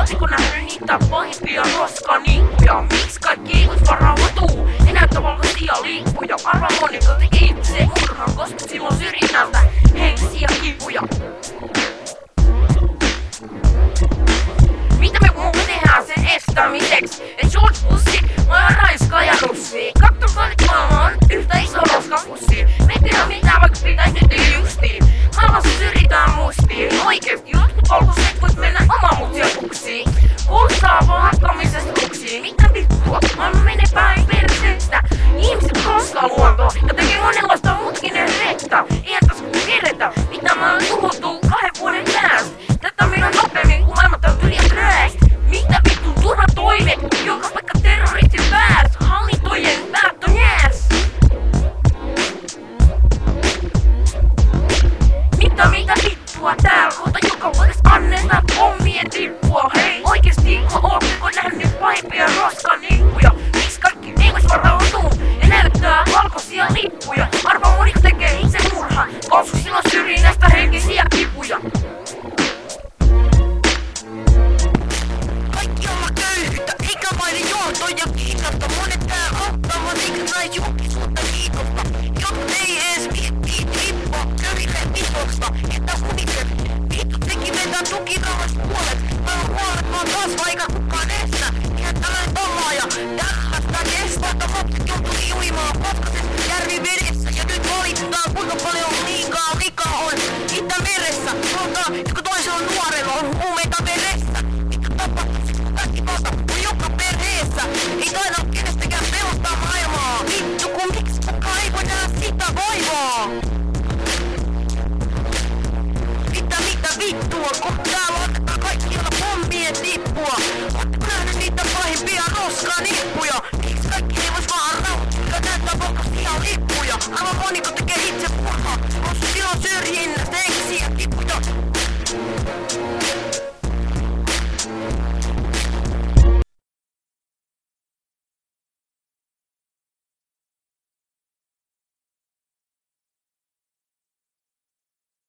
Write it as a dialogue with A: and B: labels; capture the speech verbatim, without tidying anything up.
A: Ootteko nähnyt niitä pahimpia roskaniikkuja? Miksi kaikki ihmiset varautuu? Ne näyttää valkoisia liikkuja. Arvaa moniko tekee itse murhan, koska silloin syrjinnältä henkisiä kipuja. Mitä me muuta tehdään sen estämiseksi? Et George Bussi, mä oon raiskaaja russi. Kaktokonit maailma on yhtä iso roskapussi. Me ei tehdä mitään vaikka pitäis nyt justiin. Maailmassa syrjitään mustiin. Oikeesti jotkut valkoiset voit mennä omamuutia puksiin. Kuulostaa vaan hakkamisesta puksiin. Mitä vittua? Maailma menee päin perseestä. Ihmiset kostaa luontoa ja tekee monenlaista mutkinen rekta. Eihän tässä kun keretä, mitä mä oon tuhoutuu kahden vuoden päästä. Tätä meidän nopeammin kun maailma täytyy liian kräästä. Mitä vittu turha toimet? Joka vaikka terroristin pääs. Hallintojen päät on jääs. Mitä mitä vittua tääl? Kohta joka vuodessa annetaan pommien tippua. Hei oikeesti ootteko nähnyt pahimpia roskaniikkuja? Miks kaikki ihmiset varautuu ja näyttää valkoisia lippuja? Arvaa moniko tekee itse murhan, koska silloin syrjinnästä henkisiä kipuja.
B: Kaikki olla köyhyyttä, eikä vain johtoja kiinnosta. Monet tää ottavat eikä sais julkisuutta kiitosta. Jotta ei ees miettii tippua, köyhille vitosta. Että uniset, vittu teki vetää tukirauhasta puolet. Mä oon huolet, mä oon taas vaikka